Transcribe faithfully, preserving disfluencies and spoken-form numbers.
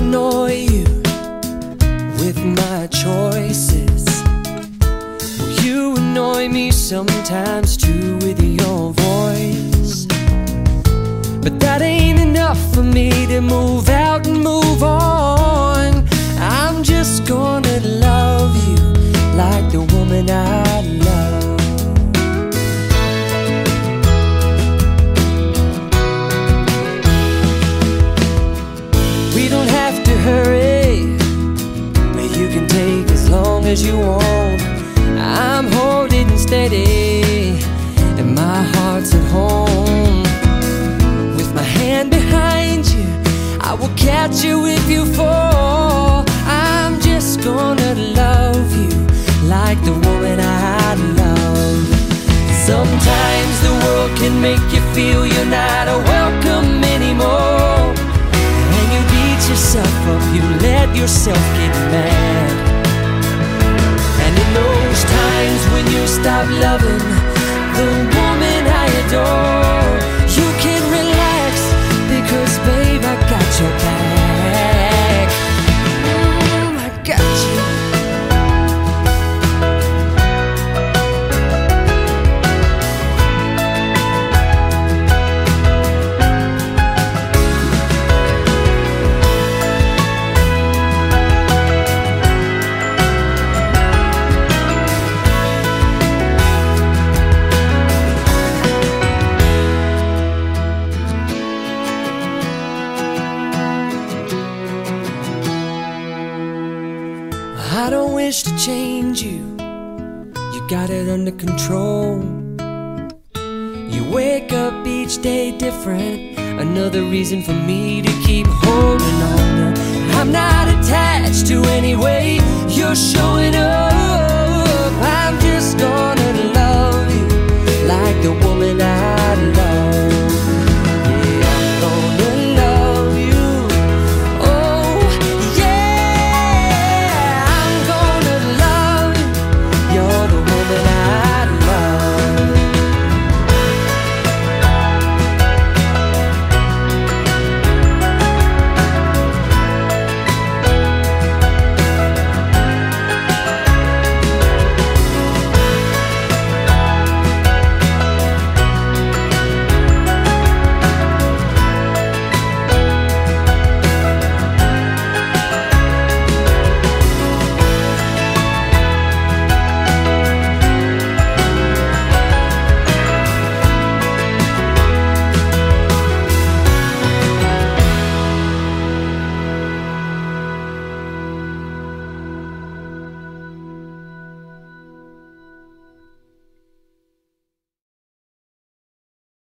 annoy you with my choices. Well, you annoy me sometimes too with your voice. But that ain't enough for me to move out and move on. I'm just gonna love you like the woman I love. We don't have to hurry, but you can take as long as you want. I'm holding steady and my heart's at home. With my hand behind you, I will catch you if you fall. I'm just gonna love you like the woman I love. Sometimes the world can make you feel you're not welcome anymore, and you beat yourself up, you let yourself get mad. And in those times when you stop loving the woman I adore, you can relax, because babe, I got your back. mm, I got you. I don't wish to change you, you got it under control. You wake up each day different, another reason for me to keep holding on. I'm not attached to any way you're showing up.